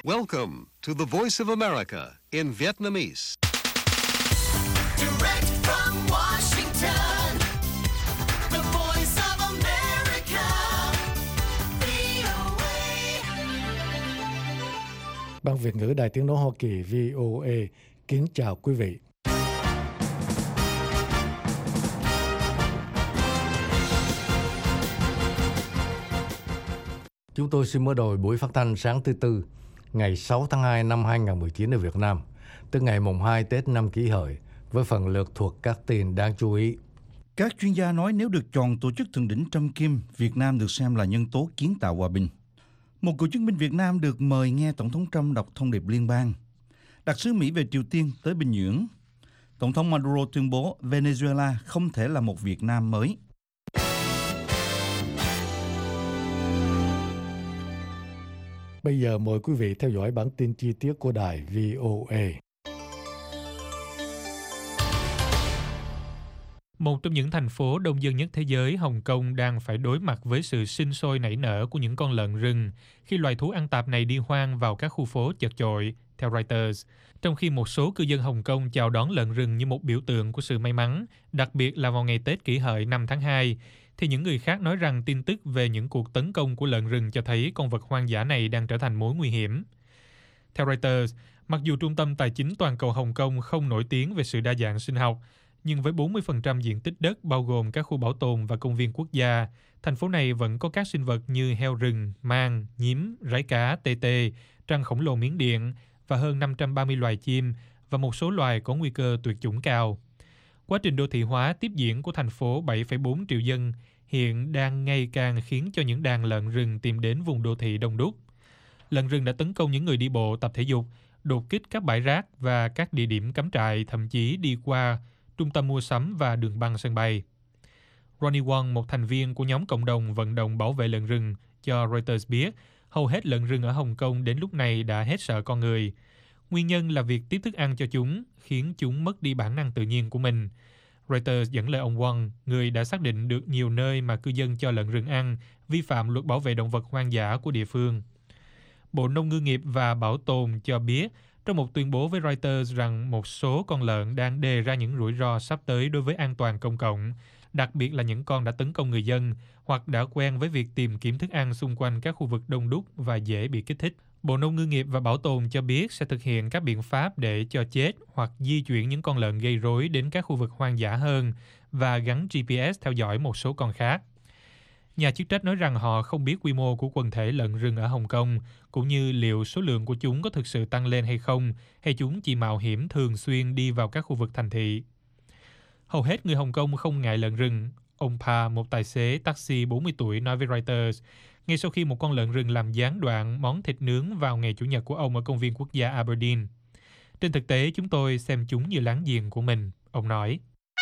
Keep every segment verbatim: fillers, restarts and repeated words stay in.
Welcome to the Voice of America in Vietnamese. Direct from Washington, the Voice of America, vê o a. Ban Việt ngữ Đài Tiếng nói Hoa Kỳ vê o a kính chào quý vị. Chúng tôi xin mở đầu buổi phát thanh sáng thứ Tư, ngày sáu tháng hai năm hai nghìn không trăm mười chín ở Việt Nam, tức ngày mùng hai Tết năm Kỷ Hợi, với phần lượt thuộc các tin đáng chú ý. Các chuyên gia nói nếu được chọn tổ chức thượng đỉnh Trump Kim, Việt Nam được xem là nhân tố kiến tạo hòa bình. Một cựu chiến binh Việt Nam được mời nghe Tổng thống Trump đọc thông điệp liên bang. Đặc sứ Mỹ về Triều Tiên tới Bình Nhưỡng. Tổng thống Maduro tuyên bố Venezuela không thể là một Việt Nam mới. Bây giờ mời quý vị theo dõi bản tin chi tiết của đài vê o a. Một trong những thành phố đông dân nhất thế giới, Hồng Kông đang phải đối mặt với sự sinh sôi nảy nở của những con lợn rừng khi loài thú ăn tạp này đi hoang vào các khu phố chật chội, theo Reuters. Trong khi một số cư dân Hồng Kông chào đón lợn rừng như một biểu tượng của sự may mắn, đặc biệt là vào ngày Tết Kỷ Hợi năm tháng hai, thì những người khác nói rằng tin tức về những cuộc tấn công của lợn rừng cho thấy con vật hoang dã này đang trở thành mối nguy hiểm. Theo Reuters, mặc dù Trung tâm Tài chính Toàn cầu Hồng Kông không nổi tiếng về sự đa dạng sinh học, nhưng với bốn mươi phần trăm diện tích đất bao gồm các khu bảo tồn và công viên quốc gia, thành phố này vẫn có các sinh vật như heo rừng, mang, nhím, rái cá, tê tê, trăng khổng lồ Miến Điện và hơn năm trăm ba mươi loài chim và một số loài có nguy cơ tuyệt chủng cao. Quá trình đô thị hóa tiếp diễn của thành phố bảy phẩy bốn triệu dân hiện đang ngày càng khiến cho những đàn lợn rừng tìm đến vùng đô thị đông đúc. Lợn rừng đã tấn công những người đi bộ tập thể dục, đột kích các bãi rác và các địa điểm cắm trại, thậm chí đi qua trung tâm mua sắm và đường băng sân bay. Ronnie Wong, một thành viên của nhóm cộng đồng vận động bảo vệ lợn rừng, cho Reuters biết hầu hết lợn rừng ở Hồng Kông đến lúc này đã hết sợ con người. Nguyên nhân là việc tiếp thức ăn cho chúng khiến chúng mất đi bản năng tự nhiên của mình. Reuters dẫn lời ông Wong, người đã xác định được nhiều nơi mà cư dân cho lợn rừng ăn vi phạm luật bảo vệ động vật hoang dã của địa phương. Bộ Nông ngư nghiệp và Bảo tồn cho biết trong một tuyên bố với Reuters rằng một số con lợn đang đề ra những rủi ro sắp tới đối với an toàn công cộng, đặc biệt là những con đã tấn công người dân hoặc đã quen với việc tìm kiếm thức ăn xung quanh các khu vực đông đúc và dễ bị kích thích. Bộ Nông ngư nghiệp và Bảo tồn cho biết sẽ thực hiện các biện pháp để cho chết hoặc di chuyển những con lợn gây rối đến các khu vực hoang dã hơn và gắn giê pê ét theo dõi một số con khác. Nhà chức trách nói rằng họ không biết quy mô của quần thể lợn rừng ở Hồng Kông, cũng như liệu số lượng của chúng có thực sự tăng lên hay không, hay chúng chỉ mạo hiểm thường xuyên đi vào các khu vực thành thị. Hầu hết người Hồng Kông không ngại lợn rừng. Ông Pa, một tài xế taxi bốn mươi tuổi, nói với Reuters, ngay sau khi một con lợn rừng làm gián đoạn món thịt nướng vào ngày Chủ nhật của ông ở công viên quốc gia Aberdeen. Trên thực tế, chúng tôi xem chúng như láng giềng của mình, ông nói.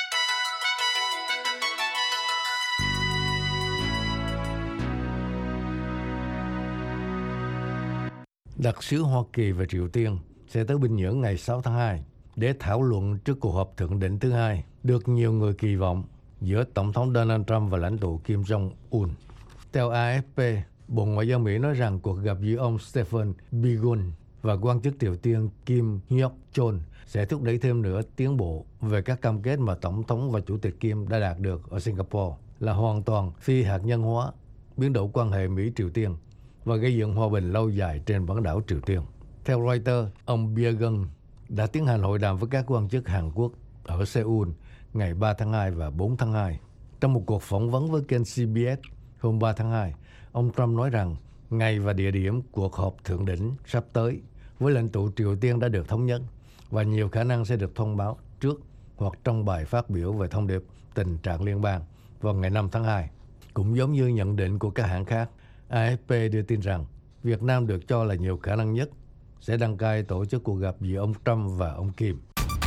Đặc sứ Hoa Kỳ về Triều Tiên sẽ tới Bình Nhưỡng ngày sáu tháng hai để thảo luận trước cuộc họp thượng đỉnh thứ hai được nhiều người kỳ vọng giữa Tổng thống Donald Trump và lãnh tụ Kim Jong-un. Theo a ép pê, Bộ Ngoại giao Mỹ nói rằng cuộc gặp giữa ông Stephen Biegun và quan chức Triều Tiên Kim Hyok-chol sẽ thúc đẩy thêm nữa tiến bộ về các cam kết mà Tổng thống và Chủ tịch Kim đã đạt được ở Singapore là hoàn toàn phi hạt nhân hóa, biến đổi quan hệ Mỹ-Triều Tiên và gây dựng hòa bình lâu dài trên bán đảo Triều Tiên. Theo Reuters, ông Biegun đã tiến hành hội đàm với các quan chức Hàn Quốc ở Seoul ngày ba tháng hai và bốn tháng hai. Trong một cuộc phỏng vấn với kênh xê bê ét hôm ba tháng hai, ông Trump nói rằng ngày và địa điểm cuộc họp thượng đỉnh sắp tới với lãnh tụ Triều Tiên đã được thống nhất và nhiều khả năng sẽ được thông báo trước hoặc trong bài phát biểu về thông điệp tình trạng liên bang vào ngày năm tháng hai. Cũng giống như nhận định của các hãng khác, a ép pê đưa tin rằng Việt Nam được cho là nhiều khả năng nhất sẽ đăng cai tổ chức cuộc gặp giữa ông Trump và ông Kim.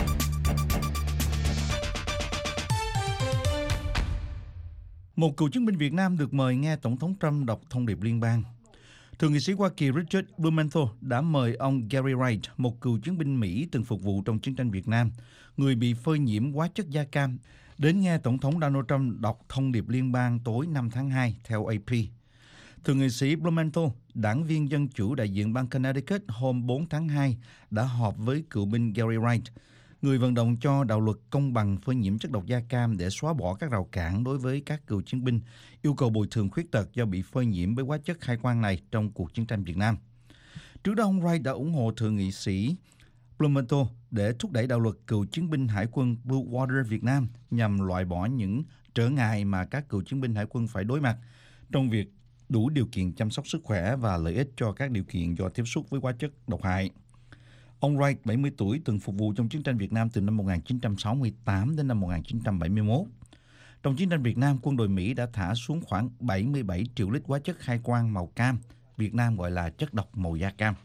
Một cựu chiến binh Việt Nam được mời nghe Tổng thống Trump đọc thông điệp liên bang. Thượng nghị sĩ Hoa Kỳ Richard Blumenthal đã mời ông Gary Wright, một cựu chiến binh Mỹ từng phục vụ trong chiến tranh Việt Nam, người bị phơi nhiễm hóa chất da cam, đến nghe Tổng thống Donald Trump đọc thông điệp liên bang tối năm tháng hai, theo a pê. Thượng nghị sĩ Blumenthal, đảng viên Dân Chủ đại diện bang Connecticut hôm bốn tháng hai đã họp với cựu binh Gary Wright, người vận động cho đạo luật công bằng phơi nhiễm chất độc da cam để xóa bỏ các rào cản đối với các cựu chiến binh, yêu cầu bồi thường khuyết tật do bị phơi nhiễm với hóa chất khai quang này trong cuộc chiến tranh Việt Nam. Trước đó, ông Wright đã ủng hộ thượng nghị sĩ Blumenthal để thúc đẩy đạo luật cựu chiến binh Hải quân Blue Water Việt Nam nhằm loại bỏ những trở ngại mà các cựu chiến binh hải quân phải đối mặt trong việc đủ điều kiện chăm sóc sức khỏe và lợi ích cho các điều kiện do tiếp xúc với hóa chất độc hại. Ông Wright, bảy mươi tuổi, từng phục vụ trong chiến tranh Việt Nam từ năm một nghìn chín trăm sáu mươi tám đến năm một nghìn chín trăm bảy mươi mốt. Trong chiến tranh Việt Nam, quân đội Mỹ đã thả xuống khoảng bảy mươi bảy triệu lít hóa chất khai quang màu cam, Việt Nam gọi là chất độc màu da cam.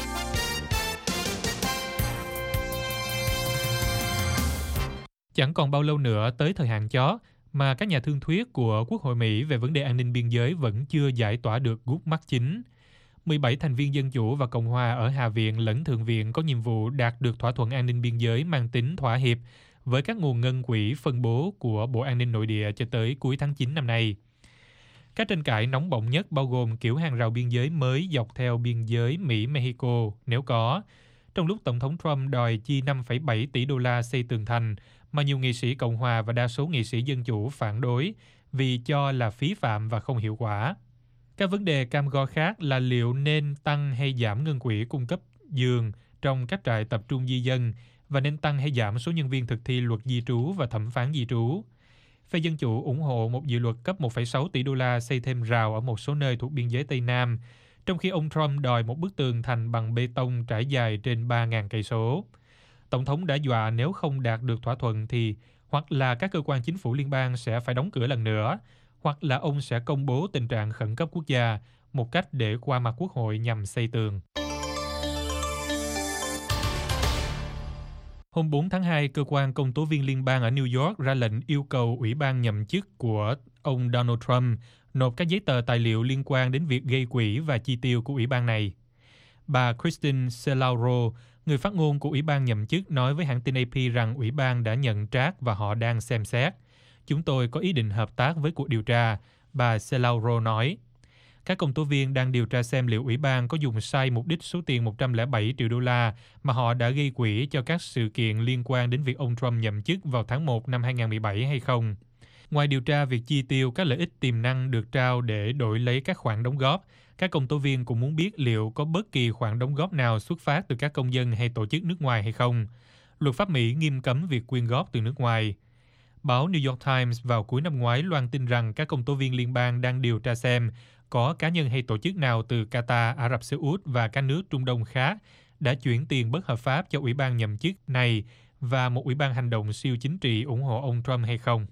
Chẳng còn bao lâu nữa tới thời hạn chót mà các nhà thương thuyết của Quốc hội Mỹ về vấn đề an ninh biên giới vẫn chưa giải tỏa được gút mắt chính. mười bảy thành viên Dân Chủ và Cộng hòa ở Hạ viện lẫn Thượng viện có nhiệm vụ đạt được thỏa thuận an ninh biên giới mang tính thỏa hiệp với các nguồn ngân quỹ phân bố của Bộ An ninh Nội địa cho tới cuối tháng chín năm nay. Các tranh cãi nóng bỏng nhất bao gồm kiểu hàng rào biên giới mới dọc theo biên giới Mỹ-Mexico nếu có, trong lúc Tổng thống Trump đòi chi năm phẩy bảy tỷ đô la xây tường thành mà nhiều nghị sĩ Cộng hòa và đa số nghị sĩ Dân Chủ phản đối vì cho là phí phạm và không hiệu quả. Các vấn đề cam go khác là liệu nên tăng hay giảm ngân quỹ cung cấp giường trong các trại tập trung di dân và nên tăng hay giảm số nhân viên thực thi luật di trú và thẩm phán di trú. Phe Dân Chủ ủng hộ một dự luật cấp một phẩy sáu tỷ đô la xây thêm rào ở một số nơi thuộc biên giới Tây Nam, trong khi ông Trump đòi một bức tường thành bằng bê tông trải dài trên ba nghìn cây số. Tổng thống đã dọa nếu không đạt được thỏa thuận thì hoặc là các cơ quan chính phủ liên bang sẽ phải đóng cửa lần nữa, hoặc là ông sẽ công bố tình trạng khẩn cấp quốc gia, một cách để qua mặt Quốc hội nhằm xây tường. Hôm bốn tháng hai, cơ quan công tố viên liên bang ở New York ra lệnh yêu cầu Ủy ban nhậm chức của ông Donald Trump nộp các giấy tờ tài liệu liên quan đến việc gây quỹ và chi tiêu của Ủy ban này. Bà Kristen Selauro, người phát ngôn của Ủy ban nhậm chức, nói với hãng tin A P rằng Ủy ban đã nhận trác và họ đang xem xét. Chúng tôi có ý định hợp tác với cuộc điều tra, bà Selauro nói. Các công tố viên đang điều tra xem liệu Ủy ban có dùng sai mục đích số tiền một trăm lẻ bảy triệu đô la mà họ đã gây quỹ cho các sự kiện liên quan đến việc ông Trump nhậm chức vào tháng một năm hai nghìn không trăm mười bảy hay không. Ngoài điều tra việc chi tiêu các lợi ích tiềm năng được trao để đổi lấy các khoản đóng góp, các công tố viên cũng muốn biết liệu có bất kỳ khoản đóng góp nào xuất phát từ các công dân hay tổ chức nước ngoài hay không. Luật pháp Mỹ nghiêm cấm việc quyên góp từ nước ngoài. Báo New York Times vào cuối năm ngoái loan tin rằng các công tố viên liên bang đang điều tra xem có cá nhân hay tổ chức nào từ Qatar, Ả Rập Xê Út và các nước Trung Đông khác đã chuyển tiền bất hợp pháp cho Ủy ban nhậm chức này và một Ủy ban hành động siêu chính trị ủng hộ ông Trump hay không.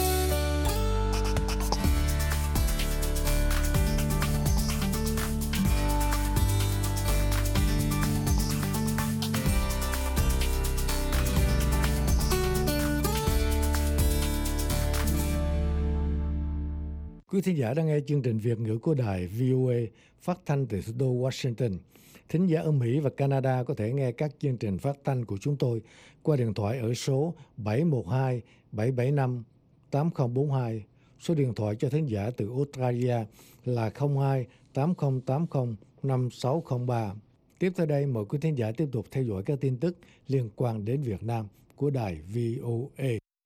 Quý thính giả đang nghe chương trình Việt ngữ của đài vê o a phát thanh từ thủ đô Washington. Thính giả ở Mỹ và Canada có thể nghe các chương trình phát thanh của chúng tôi qua điện thoại ở số bảy một hai bảy bảy năm tám không bốn hai. Số điện thoại cho thính giả từ Australia là không hai tám không tám không năm sáu không ba. Tiếp theo đây, mời quý thính giả tiếp tục theo dõi các tin tức liên quan đến Việt Nam của đài vê o a.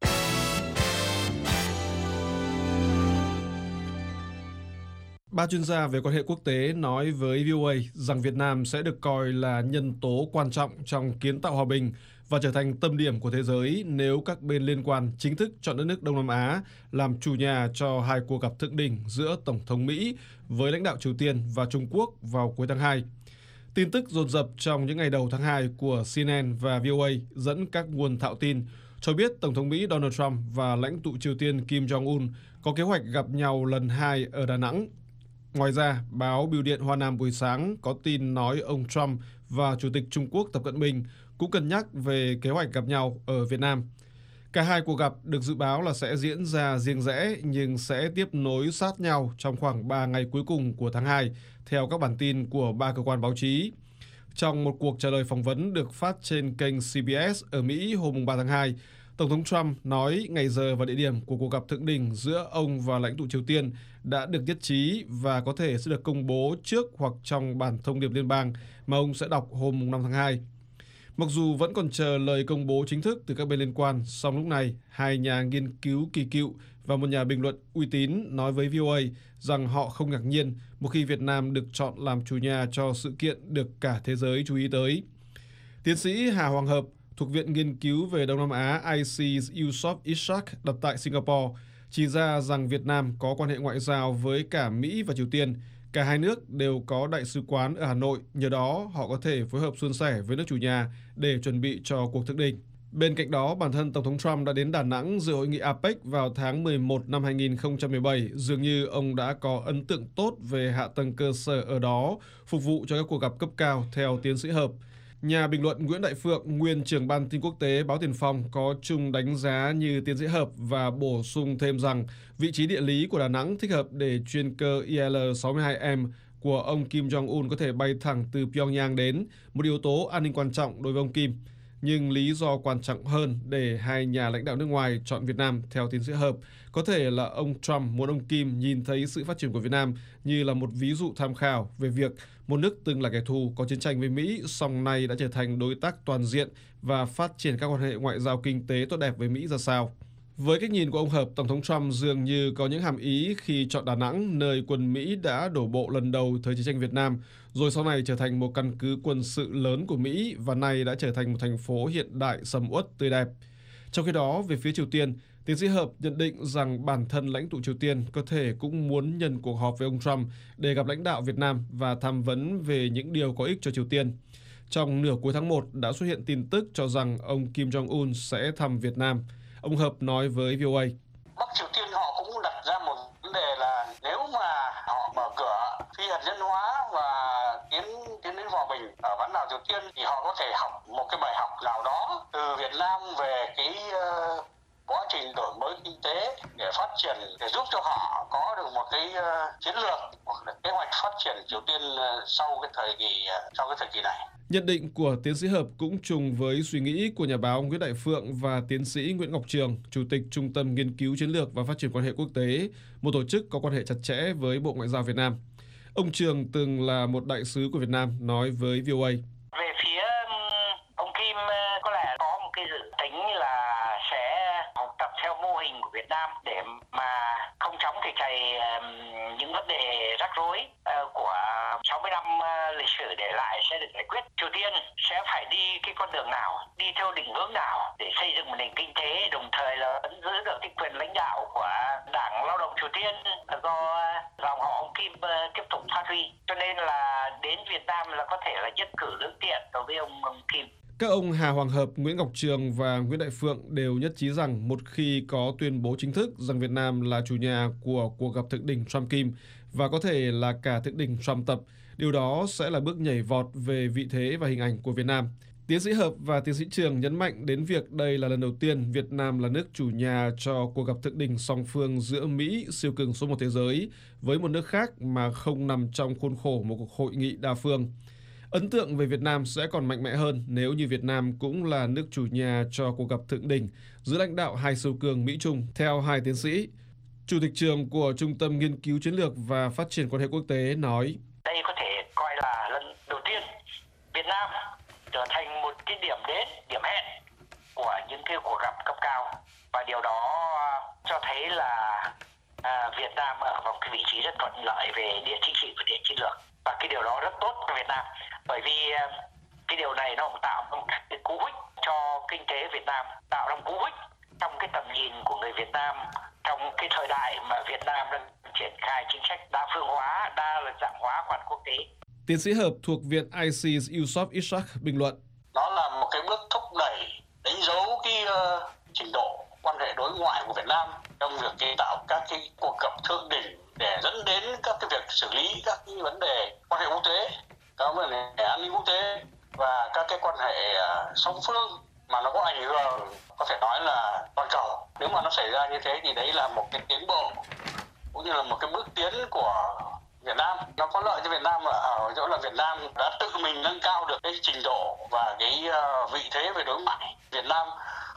Ba chuyên gia về quan hệ quốc tế nói với vê o a rằng Việt Nam sẽ được coi là nhân tố quan trọng trong kiến tạo hòa bình và trở thành tâm điểm của thế giới nếu các bên liên quan chính thức chọn đất nước Đông Nam Á làm chủ nhà cho hai cuộc gặp thượng đỉnh giữa Tổng thống Mỹ với lãnh đạo Triều Tiên và Trung Quốc vào cuối tháng hai. Tin tức dồn dập trong những ngày đầu tháng hai của xê en en và vê o a dẫn các nguồn thạo tin cho biết Tổng thống Mỹ Donald Trump và lãnh tụ Triều Tiên Kim Jong-un có kế hoạch gặp nhau lần hai ở Đà Nẵng. Ngoài ra, báo Bưu điện Hoa Nam buổi sáng có tin nói ông Trump và Chủ tịch Trung Quốc Tập Cận Bình cũng cân nhắc về kế hoạch gặp nhau ở Việt Nam. Cả hai cuộc gặp được dự báo là sẽ diễn ra riêng rẽ nhưng sẽ tiếp nối sát nhau trong khoảng ba ngày cuối cùng của tháng hai, theo các bản tin của ba cơ quan báo chí. Trong một cuộc trả lời phỏng vấn được phát trên kênh xê bê ét ở Mỹ hôm ba tháng hai, Tổng thống Trump nói ngày giờ và địa điểm của cuộc gặp thượng đỉnh giữa ông và lãnh tụ Triều Tiên đã được nhất trí và có thể sẽ được công bố trước hoặc trong bản thông điệp liên bang mà ông sẽ đọc hôm năm tháng hai. Mặc dù vẫn còn chờ lời công bố chính thức từ các bên liên quan, song lúc này, hai nhà nghiên cứu kỳ cựu và một nhà bình luận uy tín nói với vê o a rằng họ không ngạc nhiên một khi Việt Nam được chọn làm chủ nhà cho sự kiện được cả thế giới chú ý tới. Tiến sĩ Hà Hoàng Hợp, thuộc Viện Nghiên cứu về Đông Nam Á i xê Yusof Ishak đặt tại Singapore, chỉ ra rằng Việt Nam có quan hệ ngoại giao với cả Mỹ và Triều Tiên. Cả hai nước đều có đại sứ quán ở Hà Nội, nhờ đó họ có thể phối hợp suôn sẻ với nước chủ nhà để chuẩn bị cho cuộc thượng đỉnh. Bên cạnh đó, bản thân Tổng thống Trump đã đến Đà Nẵng dự hội nghị a pếch vào tháng mười một năm hai nghìn không trăm mười bảy. Dường như ông đã có ấn tượng tốt về hạ tầng cơ sở ở đó, phục vụ cho các cuộc gặp cấp cao, theo tiến sĩ Hợp. Nhà bình luận Nguyễn Đại Phượng, nguyên trưởng ban tin quốc tế báo Tiền Phong, có chung đánh giá như tiến sĩ Hợp và bổ sung thêm rằng vị trí địa lý của Đà Nẵng thích hợp để chuyên cơ I L sáu mươi hai M của ông Kim Jong-un có thể bay thẳng từ Pyongyang đến, một yếu tố an ninh quan trọng đối với ông Kim. Nhưng lý do quan trọng hơn để hai nhà lãnh đạo nước ngoài chọn Việt Nam, theo tiến sĩ Hợp, có thể là ông Trump muốn ông Kim nhìn thấy sự phát triển của Việt Nam như là một ví dụ tham khảo về việc một nước từng là kẻ thù có chiến tranh với Mỹ, song nay đã trở thành đối tác toàn diện và phát triển các quan hệ ngoại giao kinh tế tốt đẹp với Mỹ ra sao. Với cách nhìn của ông Hợp, Tổng thống Trump dường như có những hàm ý khi chọn Đà Nẵng, nơi quân Mỹ đã đổ bộ lần đầu thời chiến tranh Việt Nam, rồi sau này trở thành một căn cứ quân sự lớn của Mỹ và nay đã trở thành một thành phố hiện đại sầm uất tươi đẹp. Trong khi đó, về phía Triều Tiên, tiến sĩ Hợp nhận định rằng bản thân lãnh tụ Triều Tiên có thể cũng muốn nhân cuộc họp với ông Trump để gặp lãnh đạo Việt Nam và tham vấn về những điều có ích cho Triều Tiên. Trong nửa cuối tháng một đã xuất hiện tin tức cho rằng ông Kim Jong-un sẽ thăm Việt Nam. Ông Hợp nói với vê o a. Bắc Triều Tiên họ cũng đặt ra một vấn đề là nếu mà họ mở cửa phi hạt nhân hóa và tiến tiến đến hòa bình ở bán đảo Triều Tiên thì họ có thể học một cái bài học nào đó từ Việt Nam về cái uh, quá trình đổi mới kinh tế để phát triển, để giúp cho họ có được một cái uh, chiến lược, một kế hoạch phát triển Triều Tiên uh, sau cái thời kỳ uh, sau cái thời kỳ này. Nhận định của tiến sĩ Hợp cũng trùng với suy nghĩ của nhà báo Nguyễn Đại Phượng và tiến sĩ Nguyễn Ngọc Trường, Chủ tịch Trung tâm Nghiên cứu Chiến lược và Phát triển quan hệ quốc tế, một tổ chức có quan hệ chặt chẽ với Bộ Ngoại giao Việt Nam. Ông Trường từng là một đại sứ của Việt Nam, nói với vê o a. Về phía ông Kim có lẽ có một cái dự tính là sẽ học tập theo mô hình của Việt Nam để mà không chóng thì cày những vấn đề rắc rối của sáu mươi năm lịch sử để lại sẽ được giải quyết. Triều Tiên sẽ phải đi cái con đường nào, đi theo định hướng nào để xây dựng một nền kinh tế, đồng thời là vẫn giữ được cái quyền lãnh đạo của Đảng Lao động Triều Tiên do dòng họ ông Kim tiếp tục phát huy. Cho nên là đến Việt Nam là có thể là nhất cử lưỡng tiện đối với ông, ông Kim. Các ông Hà Hoàng Hợp, Nguyễn Ngọc Trường và Nguyễn Đại Phượng đều nhất trí rằng một khi có tuyên bố chính thức rằng Việt Nam là chủ nhà của cuộc gặp thượng đỉnh Trump-Kim và có thể là cả thượng đỉnh Trump tập, điều đó sẽ là bước nhảy vọt về vị thế và hình ảnh của Việt Nam. Tiến sĩ Hợp và tiến sĩ Trường nhấn mạnh đến việc đây là lần đầu tiên Việt Nam là nước chủ nhà cho cuộc gặp thượng đỉnh song phương giữa Mỹ, siêu cường số một thế giới, với một nước khác mà không nằm trong khuôn khổ một cuộc hội nghị đa phương. Ấn tượng về Việt Nam sẽ còn mạnh mẽ hơn nếu như Việt Nam cũng là nước chủ nhà cho cuộc gặp thượng đỉnh giữa lãnh đạo hai siêu cường Mỹ-Trung, theo hai tiến sĩ. Chủ tịch Trường của Trung tâm Nghiên cứu Chiến lược và Phát triển quan hệ quốc tế nói: Đây có thể coi là lần đầu tiên Việt Nam trở thành một cái điểm đến, điểm hẹn của những cái cuộc gặp cấp cao, và điều đó cho thấy là à, Việt Nam ở một cái vị trí rất thuận lợi về địa chính trị và địa chiến lược, và cái điều đó rất tốt cho Việt Nam, bởi vì cái điều này nó cũng tạo một cái cú hích cho kinh tế Việt Nam, tạo ra một cú hích trong cái tầm nhìn của người Việt Nam trong cái thời đại mà Việt Nam đang triển khai chính sách đa phương hóa, đa dạng hóa quan quốc tế. Tiến sĩ Hợp thuộc Viện i xê Yusof Ishak bình luận: Nó là một cái bước thúc đẩy, đánh dấu cái uh, trình độ quan hệ đối ngoại của Việt Nam trong việc chế tạo các cái cuộc gặp thượng đỉnh để dẫn đến các cái việc xử lý các cái vấn đề quan hệ quốc tế, các vấn đề an ninh quốc tế và các cái quan hệ uh, song phương mà nó có ảnh hưởng, có thể nói là toàn cầu. Nếu mà nó xảy ra như thế thì đấy là một cái tiến bộ cũng như là một cái bước tiến của Việt Nam. Nó có lợi cho Việt Nam ở chỗ là Việt Nam đã tự mình nâng cao được cái trình độ và cái vị thế về đối ngoại. Việt Nam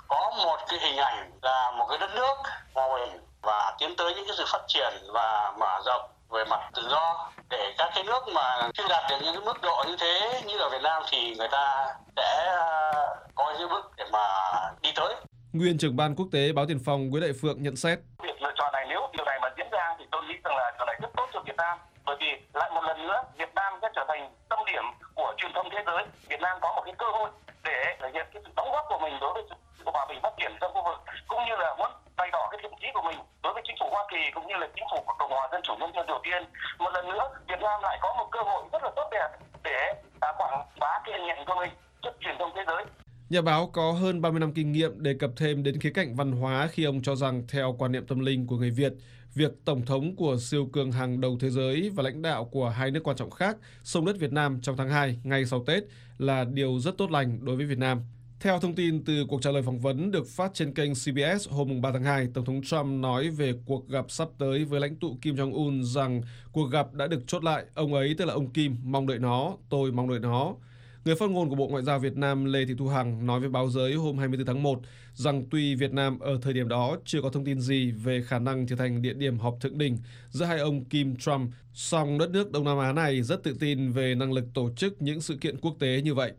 có một cái hình ảnh là một cái đất nước hòa bình và tiến tới những cái sự phát triển và mở rộng về mặt tự do, để các cái nước mà chưa đạt được những cái mức độ như thế như ở Việt Nam thì người ta sẽ có những bước để mà đi tới. Nguyên trưởng ban quốc tế Báo Tiền Phong Nguyễn Đại Phượng nhận xét: Việc lựa chọn này, nếu điều này mà diễn ra thì tôi nghĩ rằng là điều này rất tốt cho Việt Nam, bởi vì lại một lần nữa Việt Nam sẽ trở thành tâm điểm của truyền thông thế giới. Việt Nam có một cái cơ hội để thể hiện cái sự đóng góp của mình đối với sự hòa bình phát triển trong khu vực, cũng như là muốn bày tỏ cái thiện chí của mình đối với chính phủ Hoa Kỳ cũng như là chính phủ của Cộng hòa Dân chủ Nhân dân Triều Tiên. Một lần nữa, Việt Nam lại có một cơ hội rất là tốt đẹp để quảng bá cái hình ảnh của mình trước truyền thông thế giới. Nhà báo có hơn ba mươi năm kinh nghiệm đề cập thêm đến khía cạnh văn hóa khi ông cho rằng theo quan niệm tâm linh của người Việt, việc Tổng thống của siêu cường hàng đầu thế giới và lãnh đạo của hai nước quan trọng khác xông đất Việt Nam trong tháng hai ngay sau Tết là điều rất tốt lành đối với Việt Nam. Theo thông tin từ cuộc trả lời phỏng vấn được phát trên kênh xê bê ét hôm ba tháng hai, Tổng thống Trump nói về cuộc gặp sắp tới với lãnh tụ Kim Jong-un rằng cuộc gặp đã được chốt lại. Ông ấy, tức là ông Kim, mong đợi nó, tôi mong đợi nó. Người phát ngôn của Bộ Ngoại giao Việt Nam Lê Thị Thu Hằng nói với báo giới hôm hai mươi tư tháng một rằng tuy Việt Nam ở thời điểm đó chưa có thông tin gì về khả năng trở thành địa điểm họp thượng đỉnh giữa hai ông Kim Trump, song đất nước Đông Nam Á này rất tự tin về năng lực tổ chức những sự kiện quốc tế như vậy.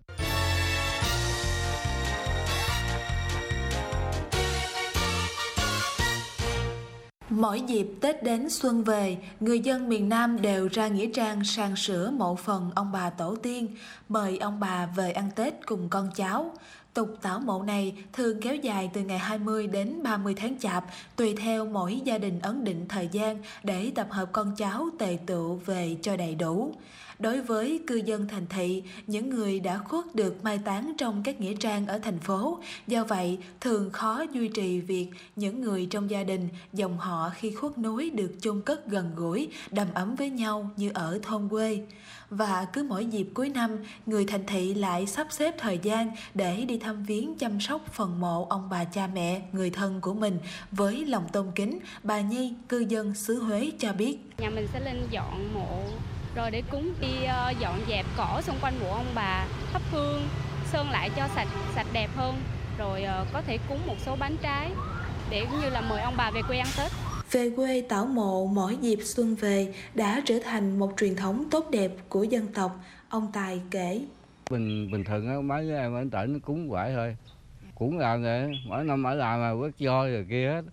Mỗi dịp Tết đến xuân về, người dân miền Nam đều ra nghĩa trang san sửa mộ phần ông bà tổ tiên, mời ông bà về ăn Tết cùng con cháu. Tục tảo mộ này thường kéo dài từ ngày hai mươi đến ba mươi tháng Chạp, tùy theo mỗi gia đình ấn định thời gian để tập hợp con cháu tề tựu về cho đầy đủ. Đối với cư dân thành thị, những người đã khuất được mai táng trong các nghĩa trang ở thành phố, do vậy thường khó duy trì việc những người trong gia đình, dòng họ khi khuất núi được chôn cất gần gũi, đầm ấm với nhau như ở thôn quê. Và cứ mỗi dịp cuối năm, người thành thị lại sắp xếp thời gian để đi thăm viếng chăm sóc phần mộ ông bà cha mẹ, người thân của mình với lòng tôn kính. Bà Nhi, cư dân xứ Huế cho biết. Nhà mình sẽ lên dọn mộ rồi để cúng, đi uh, dọn dẹp cỏ xung quanh mộ ông bà, thắp hương, sơn lại cho sạch sạch đẹp hơn, rồi uh, có thể cúng một số bánh trái để cũng như là mời ông bà về quê ăn Tết. Về quê tảo mộ mỗi dịp xuân về đã trở thành một truyền thống tốt đẹp của dân tộc, ông Tài kể. Bình bình thường á, mấy em ở tỉnh nó cúng vậy thôi, cũng làm vậy, mỗi năm ở làm mà quét voi rồi kia hết.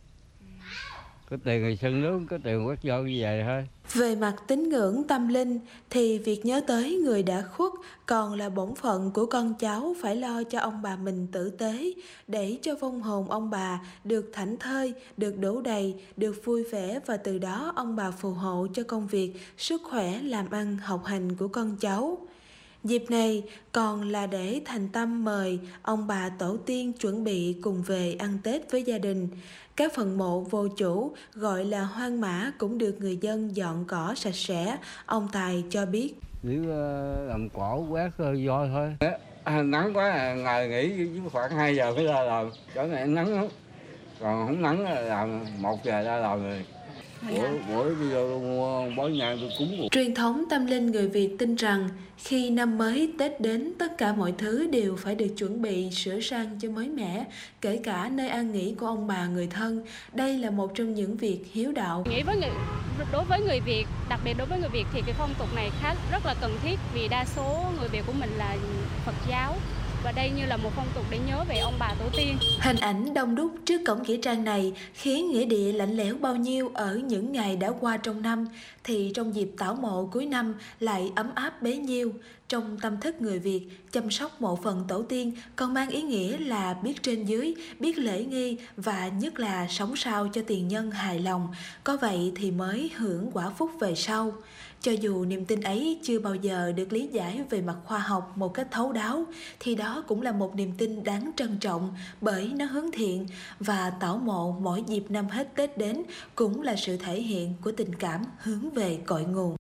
Có tiền thì sân nướng, có tiền quét voi như vậy thôi. Về mặt tín ngưỡng tâm linh thì việc nhớ tới người đã khuất còn là bổn phận của con cháu phải lo cho ông bà mình tử tế, để cho vong hồn ông bà được thảnh thơi, được đủ đầy, được vui vẻ, và từ đó ông bà phù hộ cho công việc, sức khỏe, làm ăn, học hành của con cháu. Dịp này còn là để thành tâm mời ông bà tổ tiên chuẩn bị cùng về ăn Tết với gia đình. Các phần mộ vô chủ, gọi là hoang mã, cũng được người dân dọn cỏ sạch sẽ, ông Tài cho biết. Nếu làm cỏ quét voi thôi. À, nắng quá, ngày nghỉ khoảng hai giờ mới ra làm, chỗ này nắng lắm. Còn không nắng là làm một giờ ra làm rồi. Bữa, bữa đi vô mua bó nhang tôi cúng. Truyền thống tâm linh người Việt tin rằng khi năm mới Tết đến, tất cả mọi thứ đều phải được chuẩn bị sửa sang cho mới mẻ, kể cả nơi an nghỉ của ông bà người thân. Đây là một trong những việc hiếu đạo. Nghĩ với người đối với người Việt, đặc biệt đối với người Việt thì cái phong tục này khá rất là cần thiết, vì đa số người Việt của mình là Phật giáo. Và đây như là một phong tục để nhớ về ông bà tổ tiên. Hình ảnh đông đúc trước cổng nghĩa trang này khiến nghĩa địa lạnh lẽo bao nhiêu ở những ngày đã qua trong năm, thì trong dịp tảo mộ cuối năm lại ấm áp bấy nhiêu. Trong tâm thức người Việt, chăm sóc mộ phần tổ tiên còn mang ý nghĩa là biết trên dưới, biết lễ nghi, và nhất là sống sao cho tiền nhân hài lòng. Có vậy thì mới hưởng quả phúc về sau. Cho dù niềm tin ấy chưa bao giờ được lý giải về mặt khoa học một cách thấu đáo, thì đó cũng là một niềm tin đáng trân trọng bởi nó hướng thiện, và tảo mộ mỗi dịp năm hết Tết đến cũng là sự thể hiện của tình cảm hướng về cội nguồn.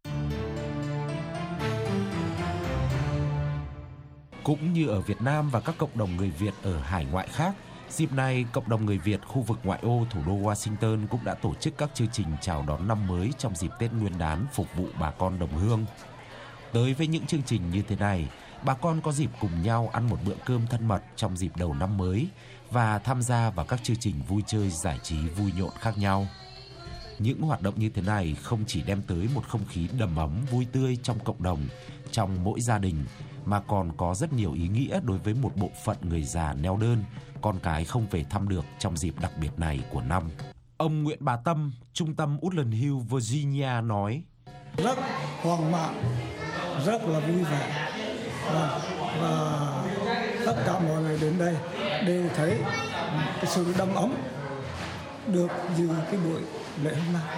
Cũng như ở Việt Nam và các cộng đồng người Việt ở hải ngoại khác, dịp này cộng đồng người Việt khu vực ngoại ô thủ đô Washington cũng đã tổ chức các chương trình chào đón năm mới trong dịp Tết Nguyên đán phục vụ bà con đồng hương. Tới với những chương trình như thế này, bà con có dịp cùng nhau ăn một bữa cơm thân mật trong dịp đầu năm mới, và tham gia vào các chương trình vui chơi giải trí vui nhộn khác nhau. Những hoạt động như thế này không chỉ đem tới một không khí đầm ấm vui tươi trong cộng đồng, trong mỗi gia đình, mà còn có rất nhiều ý nghĩa đối với một bộ phận người già neo đơn, con cái không về thăm được trong dịp đặc biệt này của năm. Ông Nguyễn Bá Tâm, Trung tâm Woodland Hill, Virginia nói: Rất hoang mang, rất là vui vẻ, và, và tất cả mọi người đến đây đều thấy cái sự đầm ấm được dự cái buổi lễ hôm nay.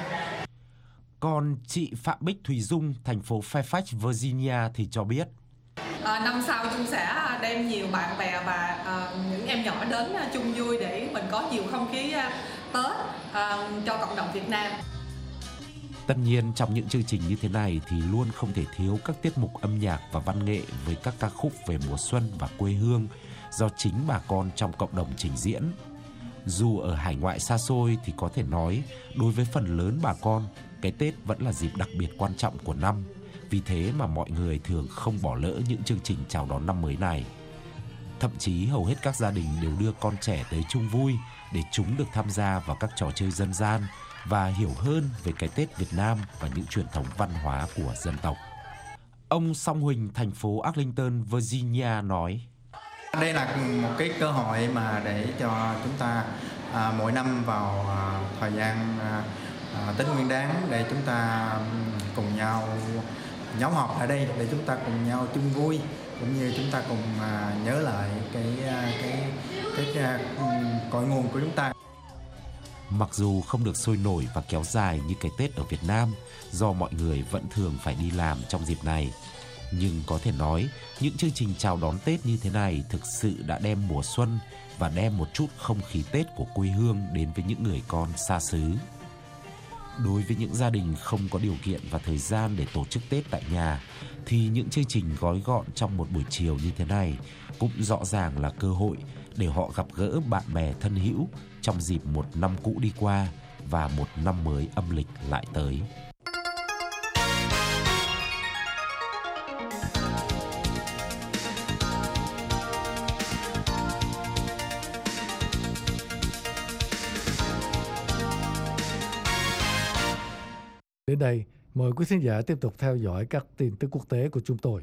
Còn chị Phạm Bích Thùy Dung, thành phố Fairfax, Virginia thì cho biết: À, năm sau chúng sẽ đem nhiều bạn bè và à, những em nhỏ đến à, chung vui để mình có nhiều không khí à, Tết à, cho cộng đồng Việt Nam. Tất nhiên trong những chương trình như thế này thì luôn không thể thiếu các tiết mục âm nhạc và văn nghệ với các ca khúc về mùa xuân và quê hương do chính bà con trong cộng đồng trình diễn. Dù ở hải ngoại xa xôi thì có thể nói đối với phần lớn bà con, cái Tết vẫn là dịp đặc biệt quan trọng của năm. Vì thế mà mọi người thường không bỏ lỡ những chương trình chào đón năm mới này. Thậm chí hầu hết các gia đình đều đưa con trẻ tới chung vui để chúng được tham gia vào các trò chơi dân gian và hiểu hơn về cái Tết Việt Nam và những truyền thống văn hóa của dân tộc. Ông Song Huỳnh, thành phố Arlington, Virginia nói: Đây là một cái cơ hội mà để cho chúng ta à, mỗi năm vào à, thời gian à, Tết Nguyên Đán để chúng ta cùng nhau nhóm họp ở đây để chúng ta cùng nhau chung vui, cũng như chúng ta cùng à, nhớ lại cái cái cái, cái cội nguồn của chúng ta. Mặc dù không được sôi nổi và kéo dài như cái Tết ở Việt Nam do mọi người vẫn thường phải đi làm trong dịp này, nhưng có thể nói những chương trình chào đón Tết như thế này thực sự đã đem mùa xuân và đem một chút không khí Tết của quê hương đến với những người con xa xứ. Đối với những gia đình không có điều kiện và thời gian để tổ chức Tết tại nhà, thì những chương trình gói gọn trong một buổi chiều như thế này cũng rõ ràng là cơ hội để họ gặp gỡ bạn bè thân hữu trong dịp một năm cũ đi qua và một năm mới âm lịch lại tới. Đến đây, mời quý khán giả tiếp tục theo dõi các tin tức quốc tế của chúng tôi.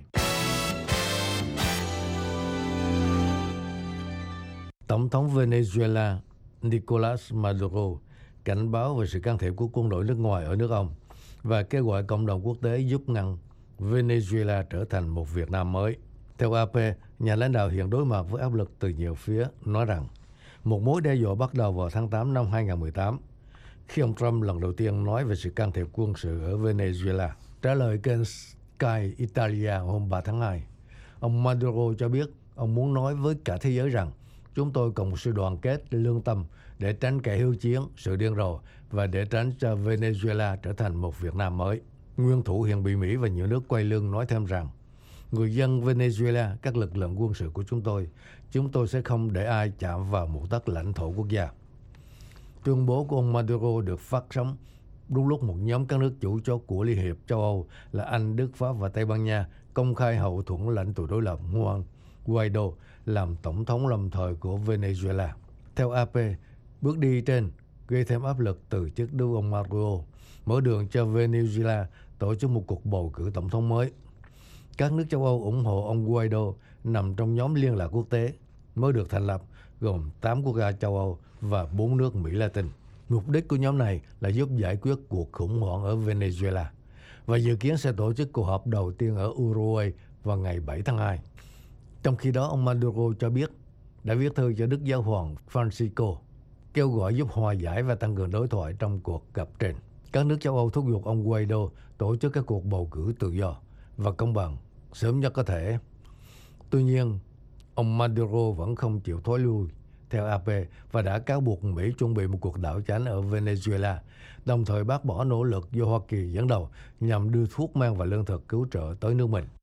Tổng thống Venezuela Nicolás Maduro cảnh báo về sự can thiệp của quân đội nước ngoài ở nước ông và kêu gọi cộng đồng quốc tế giúp ngăn Venezuela trở thành một Việt Nam mới. Theo a pê, nhà lãnh đạo hiện đối mặt với áp lực từ nhiều phía, nói rằng một mối đe dọa bắt đầu vào tháng tám năm hai nghìn không trăm mười tám, khi ông Trump lần đầu tiên nói về sự can thiệp quân sự ở Venezuela. Trả lời kênh Sky Italia hôm ba tháng hai, ông Maduro cho biết ông muốn nói với cả thế giới rằng chúng tôi cần một sự đoàn kết, lương tâm để tránh kẻ hiếu chiến, sự điên rồ và để tránh cho Venezuela trở thành một Việt Nam mới. Nguyên thủ hiện bị Mỹ và nhiều nước quay lưng nói thêm rằng người dân Venezuela, các lực lượng quân sự của chúng tôi, chúng tôi sẽ không để ai chạm vào một tấc lãnh thổ quốc gia. Tuyên bố của ông Maduro được phát sóng đúng lúc một nhóm các nước chủ chốt của Liên hiệp châu Âu là Anh, Đức, Pháp và Tây Ban Nha công khai hậu thuẫn lãnh tụ đối lập Juan Guaido làm tổng thống lâm thời của Venezuela. Theo a pê, bước đi trên gây thêm áp lực từ chức đối với ông Maduro, mở đường cho Venezuela tổ chức một cuộc bầu cử tổng thống mới. Các nước châu Âu ủng hộ ông Guaido nằm trong nhóm liên lạc quốc tế mới được thành lập, gồm tám quốc gia châu Âu và bốn nước Mỹ Latin. Mục đích của nhóm này là giúp giải quyết cuộc khủng hoảng ở Venezuela và dự kiến sẽ tổ chức cuộc họp đầu tiên ở Uruguay vào ngày bảy tháng hai. Trong khi đó, ông Maduro cho biết đã viết thư cho Đức Giáo hoàng Francisco kêu gọi giúp hòa giải và tăng cường đối thoại trong cuộc gặp trên. Các nước châu Âu thúc giục ông Guaido tổ chức các cuộc bầu cử tự do và công bằng sớm nhất có thể. Tuy nhiên, ông Maduro vẫn không chịu thối lui, theo a pê, và đã cáo buộc Mỹ chuẩn bị một cuộc đảo chánh ở Venezuela, đồng thời bác bỏ nỗ lực do Hoa Kỳ dẫn đầu nhằm đưa thuốc men và lương thực cứu trợ tới nước mình.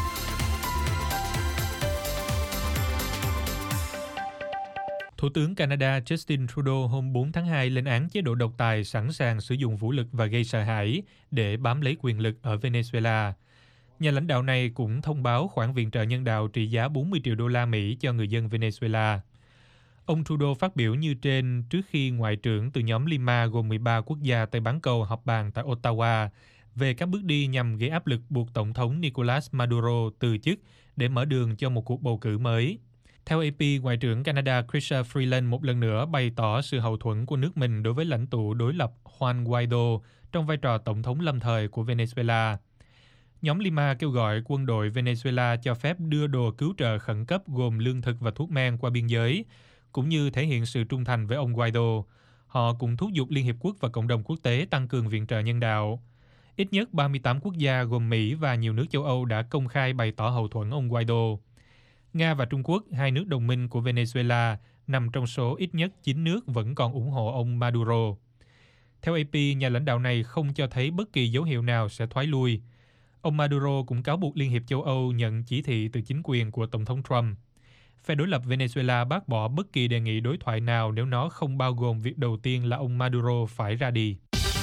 Thủ tướng Canada Justin Trudeau hôm bốn tháng hai lên án chế độ độc tài sẵn sàng sử dụng vũ lực và gây sợ hãi để bám lấy quyền lực ở Venezuela. Nhà lãnh đạo này cũng thông báo khoản viện trợ nhân đạo trị giá bốn mươi triệu đô la Mỹ cho người dân Venezuela. Ông Trudeau phát biểu như trên trước khi Ngoại trưởng từ nhóm Lima gồm mười ba quốc gia Tây Bán Cầu họp bàn tại Ottawa về các bước đi nhằm gây áp lực buộc Tổng thống Nicolas Maduro từ chức để mở đường cho một cuộc bầu cử mới. Theo a pê, Ngoại trưởng Canada Chrystia Freeland một lần nữa bày tỏ sự hậu thuẫn của nước mình đối với lãnh tụ đối lập Juan Guaido trong vai trò Tổng thống lâm thời của Venezuela. Nhóm Lima kêu gọi quân đội Venezuela cho phép đưa đồ cứu trợ khẩn cấp gồm lương thực và thuốc men qua biên giới, cũng như thể hiện sự trung thành với ông Guaido. Họ cũng thúc giục Liên Hiệp Quốc và cộng đồng quốc tế tăng cường viện trợ nhân đạo. Ít nhất ba mươi tám quốc gia gồm Mỹ và nhiều nước châu Âu đã công khai bày tỏ hậu thuẫn ông Guaido. Nga và Trung Quốc, hai nước đồng minh của Venezuela, nằm trong số ít nhất chín nước vẫn còn ủng hộ ông Maduro. Theo a pê, nhà lãnh đạo này không cho thấy bất kỳ dấu hiệu nào sẽ thoái lui. Ông Maduro cũng cáo buộc Liên hiệp châu Âu nhận chỉ thị từ chính quyền của Tổng thống Trump. Phe đối lập Venezuela bác bỏ bất kỳ đề nghị đối thoại nào nếu nó không bao gồm việc đầu tiên là ông Maduro phải ra đi.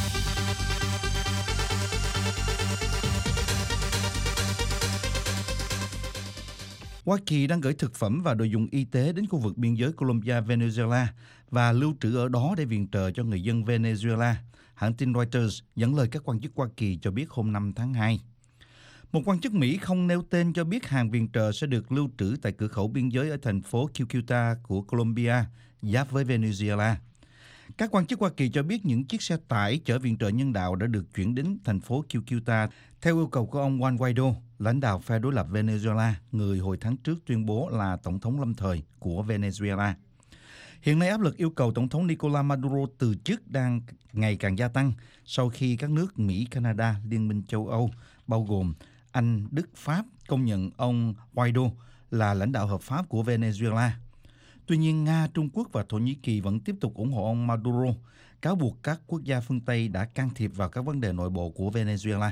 Hoa Kỳ đang gửi thực phẩm và đồ dùng y tế đến khu vực biên giới Colombia-Venezuela và lưu trữ ở đó để viện trợ cho người dân Venezuela. Hãng tin Reuters dẫn lời các quan chức Hoa Kỳ cho biết hôm năm tháng hai. Một quan chức Mỹ không nêu tên cho biết hàng viện trợ sẽ được lưu trữ tại cửa khẩu biên giới ở thành phố Cúcuta của Colombia, giáp với Venezuela. Các quan chức Hoa Kỳ cho biết những chiếc xe tải chở viện trợ nhân đạo đã được chuyển đến thành phố Cúcuta theo yêu cầu của ông Juan Guaido, lãnh đạo phe đối lập Venezuela, người hồi tháng trước tuyên bố là tổng thống lâm thời của Venezuela. Hiện nay áp lực yêu cầu Tổng thống Nicolas Maduro từ chức đang ngày càng gia tăng sau khi các nước Mỹ, Canada, Liên minh châu Âu, bao gồm Anh, Đức, Pháp công nhận ông Guaido là lãnh đạo hợp pháp của Venezuela. Tuy nhiên, Nga, Trung Quốc và Thổ Nhĩ Kỳ vẫn tiếp tục ủng hộ ông Maduro, cáo buộc các quốc gia phương Tây đã can thiệp vào các vấn đề nội bộ của Venezuela.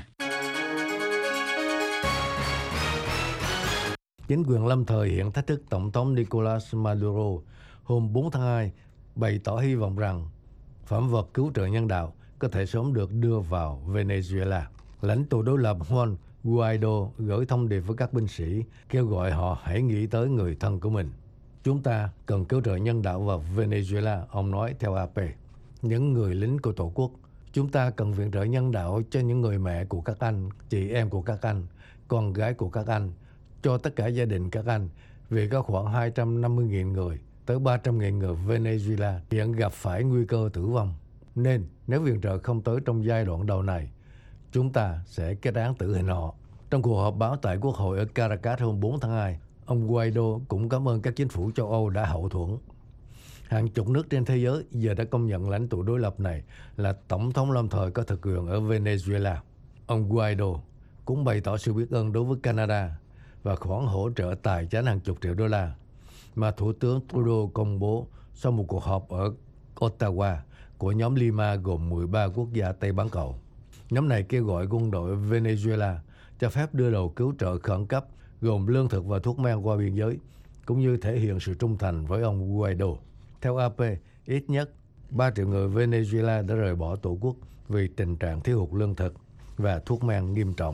Chính quyền lâm thời hiện thách thức Tổng thống Nicolas Maduro hôm bốn tháng hai bày tỏ hy vọng rằng phẩm vật cứu trợ nhân đạo có thể sớm được đưa vào Venezuela. Lãnh tụ đối lập Juan Guaido gửi thông điệp với các binh sĩ, kêu gọi họ hãy nghĩ tới người thân của mình. Chúng ta cần cứu trợ nhân đạo vào Venezuela, ông nói theo a pê. Những người lính của Tổ quốc, chúng ta cần viện trợ nhân đạo cho những người mẹ của các anh, chị em của các anh, con gái của các anh, cho tất cả gia đình các anh, vì có khoảng hai trăm năm mươi nghìn người tới ba trăm nghìn người Venezuela hiện gặp phải nguy cơ tử vong. Nên nếu viện trợ không tới trong giai đoạn đầu này, chúng ta sẽ kết án tử hình họ. Trong cuộc họp báo tại Quốc hội ở Caracas hôm bốn tháng hai, ông Guaido cũng cảm ơn các chính phủ châu Âu đã hậu thuẫn. Hàng chục nước trên thế giới giờ đã công nhận lãnh tụ đối lập này là tổng thống lâm thời có thực quyền ở Venezuela. Ông Guaido cũng bày tỏ sự biết ơn đối với Canada và khoản hỗ trợ tài chánh hàng chục triệu đô la mà Thủ tướng Trudeau công bố sau một cuộc họp ở Ottawa của nhóm Lima gồm mười ba quốc gia Tây Bán Cầu. Nhóm này kêu gọi quân đội Venezuela cho phép đưa đồ cứu trợ khẩn cấp gồm lương thực và thuốc men qua biên giới, cũng như thể hiện sự trung thành với ông Guaido. Theo a pê, ít nhất ba triệu người Venezuela đã rời bỏ tổ quốc vì tình trạng thiếu hụt lương thực và thuốc men nghiêm trọng.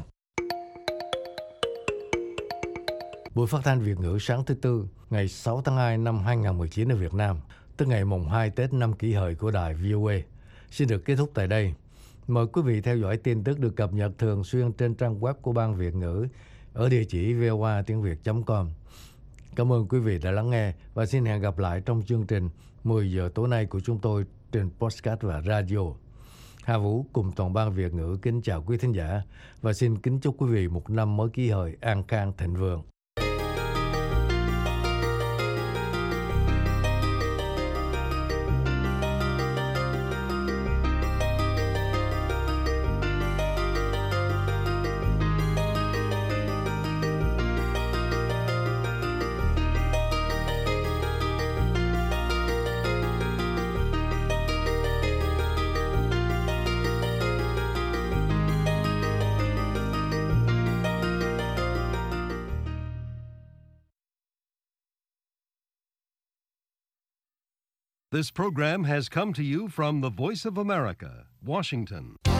Buổi phát thanh Việt ngữ sáng thứ Tư, ngày sáu tháng hai năm hai nghìn không trăm mười chín ở Việt Nam, tức ngày mùng hai Tết năm Kỷ Hợi của đài vê o a, xin được kết thúc tại đây. Mời quý vị theo dõi tin tức được cập nhật thường xuyên trên trang web của Ban Việt ngữ ở địa chỉ v o a tiếng việt chấm com. Cảm ơn quý vị đã lắng nghe và xin hẹn gặp lại trong chương trình mười giờ tối nay của chúng tôi trên podcast và radio. Hà Vũ cùng toàn ban Việt ngữ kính chào quý thính giả và xin kính chúc quý vị một năm mới Kỷ Hợi an khang thịnh vượng. This program has come to you from the Voice of America, Washington.